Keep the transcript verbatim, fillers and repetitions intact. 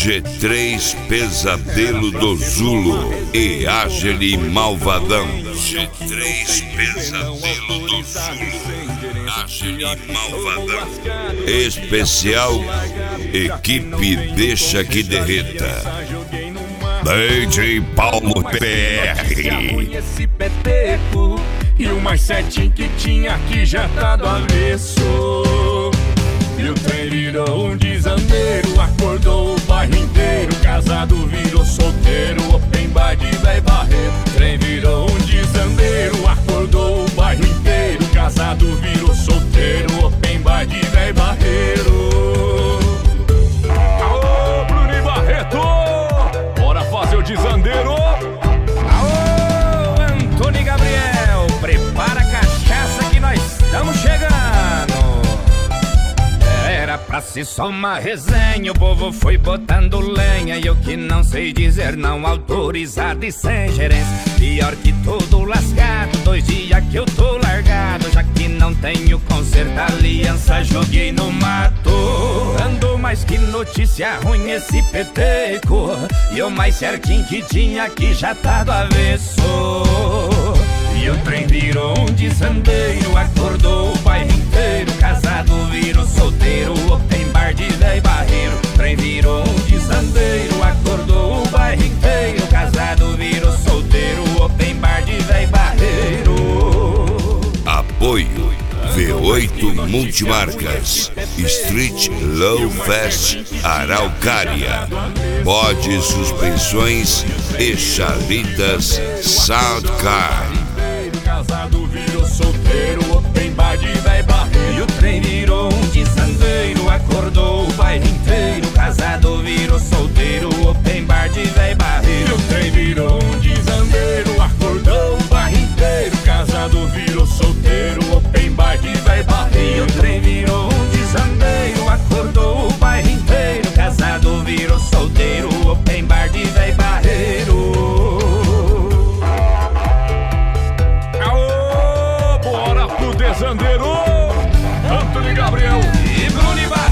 G três Pesadelo do Zulo e Ágile Malvadão. G três Pesadelo do Zulo, Ágile Malvadão. Especial Equipe Deixa que Derreta. D J Paulo P R. Esse peteco e o mais certinho que tinha aqui já tá do avesso. E o trem virou um desandeiro, acordou o bairro inteiro. Casado virou solteiro, open bar de véi barreiro. Trem virou um desandeiro, acordou o bairro inteiro. Casado virou solteiro, open bar de véi barreiro. Aô, Bruno e Barreto, bora fazer o desandeiro. Aô, Antônio e Gabriel, prepara a cachaça que nós estamos chegando. Era pra ser só uma resenha, o povo foi botando lenha. E eu que não sei dizer não, autorizado e sem gerência. Pior que todo lascado, dois dias que eu tô largado. Já que não tenho conserto, aliança joguei no mato. Ando mais que notícia ruim esse peteco. E o mais certinho que tinha aqui já tá do avesso. E o trem virou um desandeiro, acordou o bairro inteiro. Casado virou solteiro, open bar de véi barreiro. Trem virou um desandeiro, acordou o bairro inteiro. Casado virou solteiro, open bar de véi barreiro. Apoio V oito Multimarcas, Street Low Fast Araucária, Bode Suspensões e Chalitas Soundcar. Casado virou solteiro, open bar de véi barreiro. E o trem virou um desandeiro, acordou o bairro inteiro. Casado virou solteiro, open bar de véi barreiro. E o trem virou um desandeiro, acordou o bairro inteiro. Casado virou solteiro, open bar de véi barreiro. E o trem virou um desandeiro, acordou o bairro inteiro. Casado virou solteiro, open bar de véi barreiro. Desandeiro, Antônio e Gabriel e Bruno e Barreto.